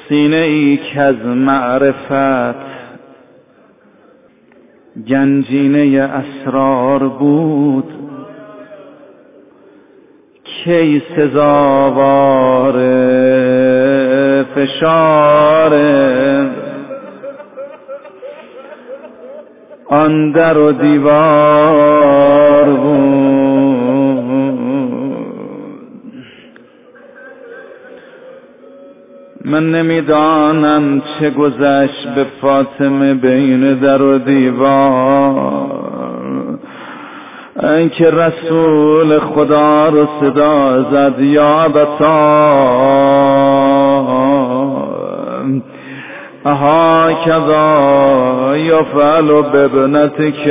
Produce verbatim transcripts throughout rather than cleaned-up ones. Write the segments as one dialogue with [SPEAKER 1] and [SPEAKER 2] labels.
[SPEAKER 1] سینه ای که از معرفت گنجینه اسرار بود، کی سزاوار فشار آن در و دیوار بود. من نمیدانم چه گذشت به فاطمه بین در و دیوار، اینکه رسول خدا رو صدا زد یا ابتا اها کذا یفعل بابنتک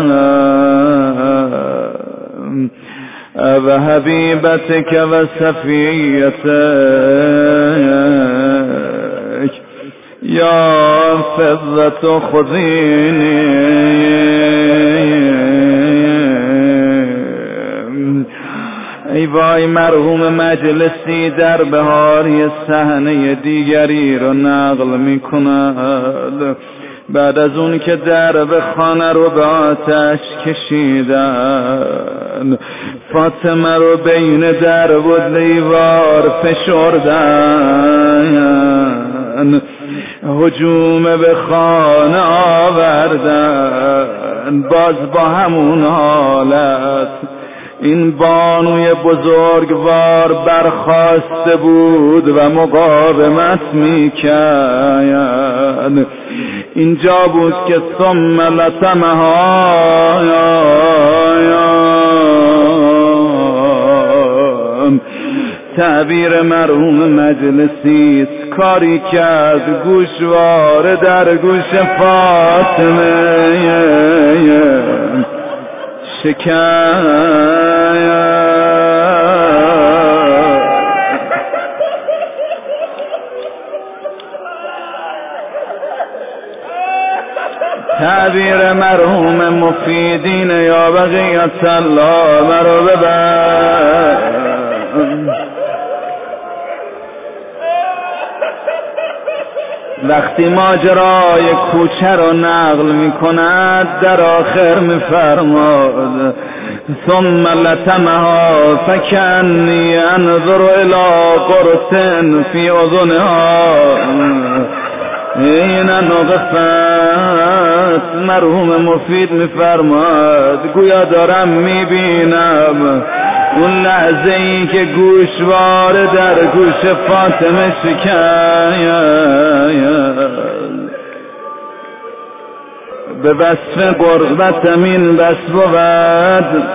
[SPEAKER 1] و حبیبتک و صفیتک یا فضة خذینی. ای وای مرحوم مجلسی در بهاری صحنه دیگری رو نقل می کند. بعد از اون که درب خانه رو به آتش کشیدن، فاطمه رو بین درب و دیوار فشردن، هجوم به خانه آوردن، باز با همون حالت این بانوی بزرگوار برخاسته بود و مقاومت میکرد. اینجا بود که ثم لطمها تعبیر مرحوم مجلسی کاری کرد گوشواره در گوش فاطمه شکر. تعبیر مرحوم مفیدین یا بقیت الله مرو ببر. وقتی ماجرای کوچه رو نقل می کند در آخر می فرماد ثم لطمها فکنی انظر الى قرص فی اذنها این نقفت. مرحوم مفید می فرماد گویا دارم می بینم اون لحظه ای که گوشوار در گوش فاطمه شکاید. به وصف قربت من بس بود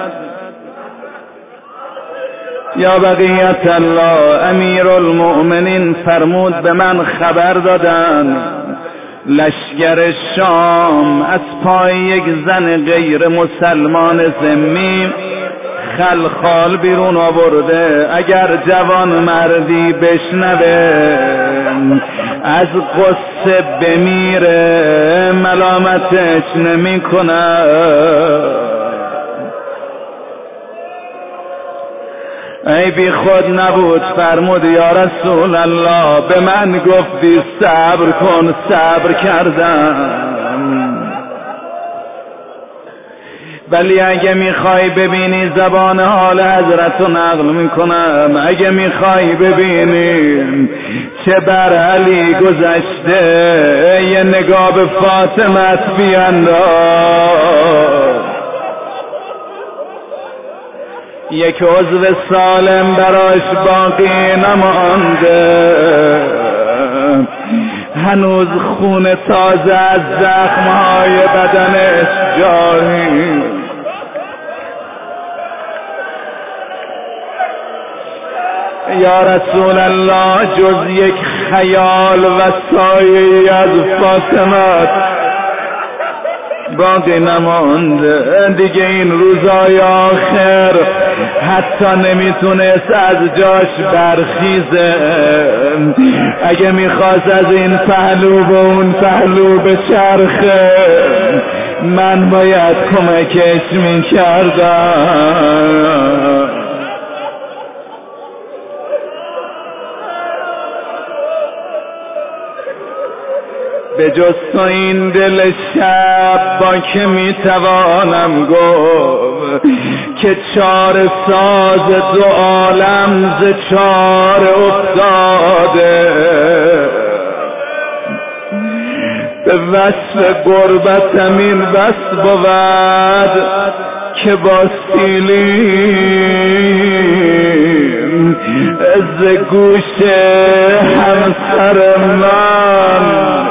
[SPEAKER 1] یا بقیت الله. امیر المؤمنین فرمود به من خبر دادن لشکر شام از پای یک زن غیر مسلمان ذمی خلخال بیرون آورده. اگر جوان مردی بشنوه از قصه بمیره، ملامتش نمی کنه. ای بی خود نبود فرمود یا رسول الله به من گفتی صبر کن، صبر کردم. ولی اگه میخوای ببینی زبان حال حضرت رو نقل میکنم، اگه میخوای ببینی چه بر علی گذشته یه نگاه به فاطمت بیانداز. یک عضو سالم براش باقی نمانده، هنوز خون تازه از زخمهای بدنش جاری. یا رسول الله جز یک خیال و سایه از فاطمه باقی نمانده. دیگه این روزای آخر حتی نمیتونست از جاش برخیزه. اگه میخواست از این پهلو به اون پهلو به چرخه، من باید کمکش میکردم. به جز تو این دل شب با که میتوانم گفت که چاره ساز دو عالم ز چاره افتاده. به وصف غربتم این بس بود که با سیلین از گوش همسر من